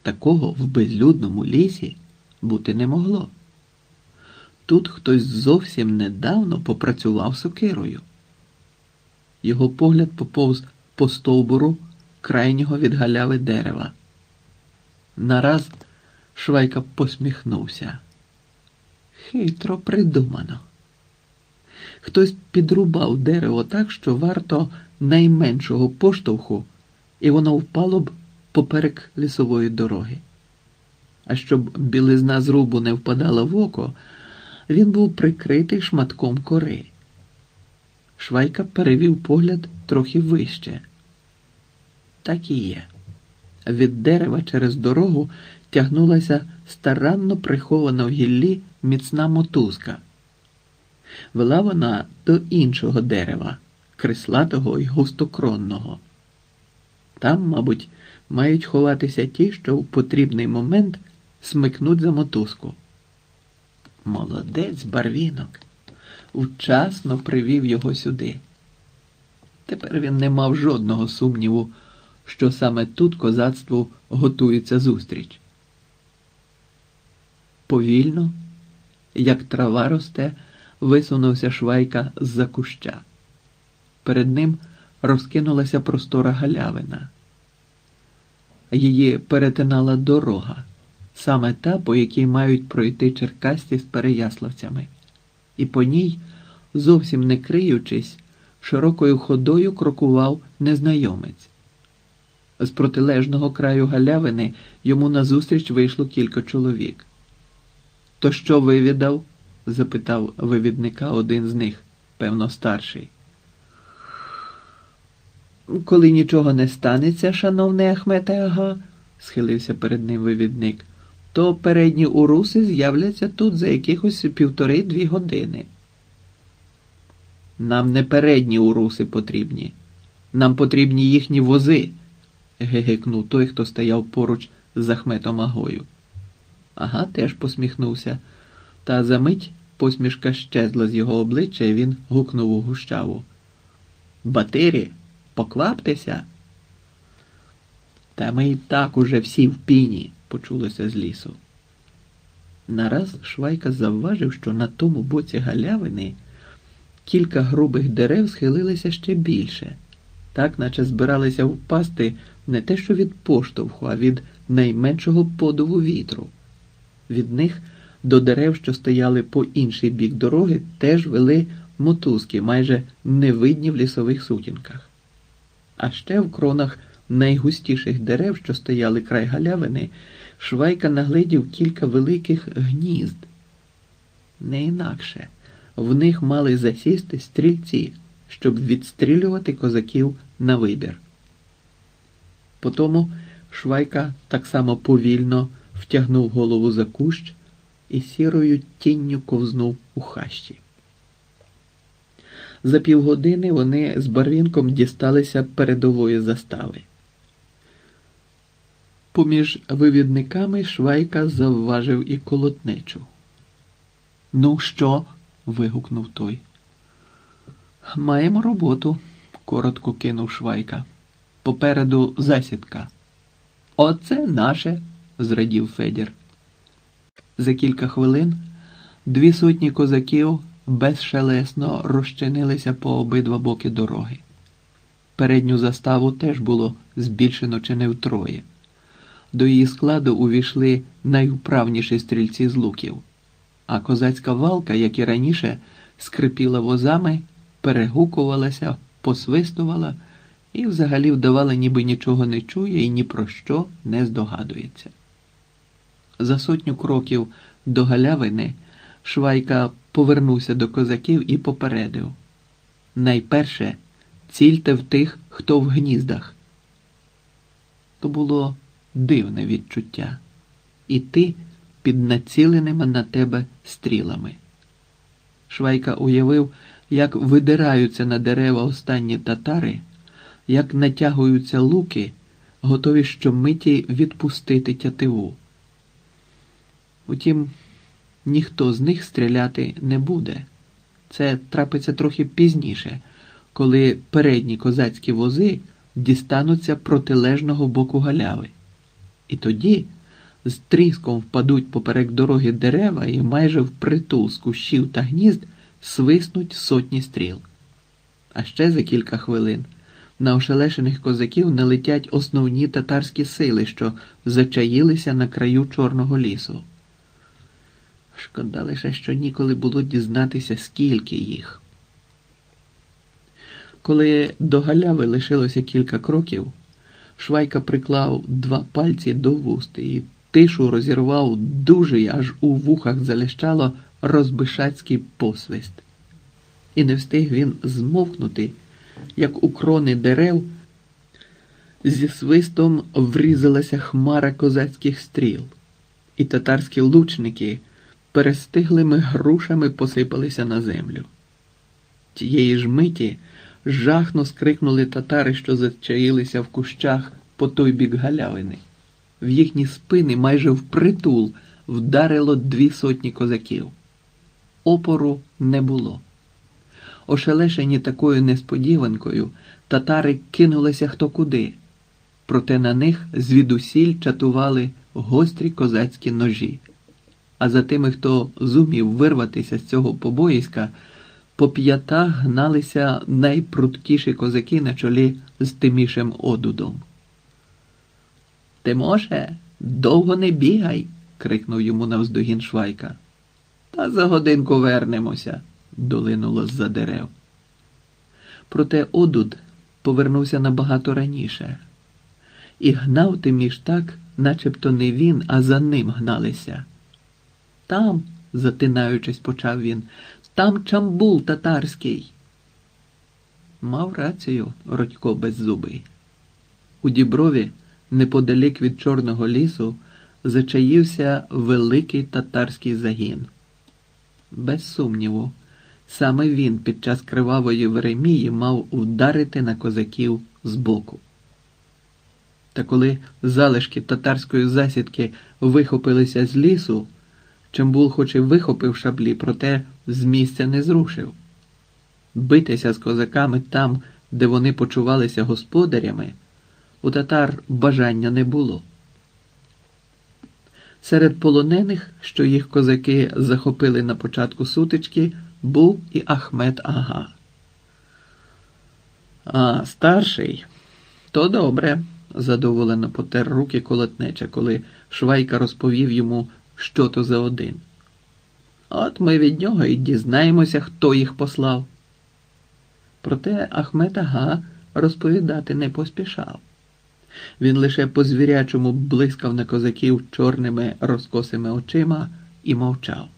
Такого в безлюдному лісі бути не могло. Тут хтось зовсім недавно попрацював сокирою. Його погляд поповз по стовбуру крайнього від галяви дерева. Нараз Швайка посміхнувся. Хитро придумано. Хтось підрубав дерево так, що варто найменшого поштовху, і воно впало б поперек лісової дороги. А щоб білизна зрубу не впадала в око, він був прикритий шматком кори. Швайка перевів погляд трохи вище. Так і є. Від дерева через дорогу тягнулася старанно прихована в гіллі міцна мотузка. Вела вона до іншого дерева, крислатого й густокронного. Там, мабуть, мають ховатися ті, що в потрібний момент смикнуть за мотузку. Молодець Барвінок. Вчасно привів його сюди. Тепер він не мав жодного сумніву, що саме тут козацтву готується зустріч. Повільно, як трава росте, висунувся Швайка з-за куща. Перед ним розкинулася простора галявина. Її перетинала дорога, саме та, по якій мають пройти черкасці з переяславцями. І по ній, зовсім не криючись, широкою ходою крокував незнайомець. З протилежного краю галявини йому назустріч вийшло кілька чоловік. «То що вивідав?» – запитав вивідника один з них, певно старший. «Коли нічого не станеться, шановний Ахмете Ага», – схилився перед ним вивідник, – «то передні уруси з'являться тут за якихось 1,5-2 години». «Нам не передні уруси потрібні. Нам потрібні їхні вози», – гегикнув той, хто стояв поруч з Ахметом Агою. Ага теж посміхнувся, та за мить посмішка щезла з його обличчя, і він гукнув у гущаву. «Батирі, покваптеся!» «Та ми і так уже всі в піні», – почулося з лісу. Нараз Швайка завважив, що на тому боці галявини кілька грубих дерев схилилися ще більше, так наче збиралися впасти не те що від поштовху, а від найменшого подуву вітру. Від них до дерев, що стояли по інший бік дороги, теж вели мотузки, майже невидні в лісових сутінках. А ще в кронах найгустіших дерев, що стояли край галявини, Швайка нагледів кілька великих гнізд. Не інакше. В них мали засісти стрільці, щоб відстрілювати козаків на вибір. Потому Швайка так само повільно втягнув голову за кущ і сірою тінню ковзнув у хащі. За півгодини вони з Барвінком дісталися передової застави. Поміж вивідниками Швайка завважив і колотнечу. «Ну що?» – вигукнув той. «Маємо роботу», – коротко кинув Швайка. «Попереду засідка». «Оце наше!» – зрадів Федір. За кілька хвилин 200 козаків безшелесно розчинилися по обидва боки дороги. Передню заставу теж було збільшено чи не втроє. До її складу увійшли найвправніші стрільці з луків, а козацька валка, як і раніше, скрипіла возами, перегукувалася, посвистувала і взагалі вдавала, ніби нічого не чує і ні про що не здогадується. За 100 кроків до галявини Швайка повернувся до козаків і попередив. «Найперше, цільте в тих, хто в гніздах». То було дивне відчуття – іти під націленими на тебе стрілами. Швайка уявив, як видираються на дерева останні татари, як натягуються луки, готові щомиті відпустити тятиву. Утім, ніхто з них стріляти не буде. Це трапиться трохи пізніше, коли передні козацькі вози дістануться протилежного боку галяви. І тоді з тріском впадуть поперек дороги дерева і майже впритул з кущів та гнізд свиснуть сотні стріл. А ще за кілька хвилин на ошелешених козаків налетять основні татарські сили, що зачаїлися на краю Чорного лісу. Шкода лише, що ніколи було дізнатися, скільки їх. Коли до галяви лишилося кілька кроків, Швайка приклав 2 пальці до вуст і тишу розірвав дужий, аж у вухах залящало розбишацький посвист. І не встиг він змовкнути, як у крони дерев зі свистом врізалася хмара козацьких стріл, і татарські лучники перестиглими грушами посипалися на землю. Тієї ж миті жахно скрикнули татари, що зачаїлися в кущах по той бік галявини. В їхні спини майже впритул вдарило 200 козаків. Опору не було. Ошелешені такою несподіванкою, татари кинулися хто куди, проте на них звідусіль чатували гострі козацькі ножі. А за тими, хто зумів вирватися з цього побоїська, по п'ятах гналися найпруткіші козаки на чолі з Тимішем Одудом. «Тимоше, довго не бігай!» – крикнув йому навздогін Швайка. «Та за годинку вернемося!» – долинуло з-за дерев. Проте Одуд повернувся набагато раніше. І гнав Тиміш так, начебто не він, а за ним гналися. «Там!» – затинаючись, почав він. «Там Чамбул татарський!» Мав рацію Родько Беззубий. У Діброві, неподалік від Чорного лісу, зачаївся великий татарський загін. Без сумніву, саме він під час кривавої Веремії мав вдарити на козаків збоку. Та коли залишки татарської засідки вихопилися з лісу, Чамбул хоч і вихопив шаблі, проте з місця не зрушив. Битися з козаками там, де вони почувалися господарями, у татар бажання не було. Серед полонених, що їх козаки захопили на початку сутички, був і Ахмет Ага. «А, старший, то добре», – задоволено потер руки Колотнеча, коли Швайка розповів йому, що то за один. «От ми від нього і дізнаємося, хто їх послав». Проте Ахмет Ага розповідати не поспішав. Він лише по-звірячому блискав на козаків чорними розкосими очима і мовчав.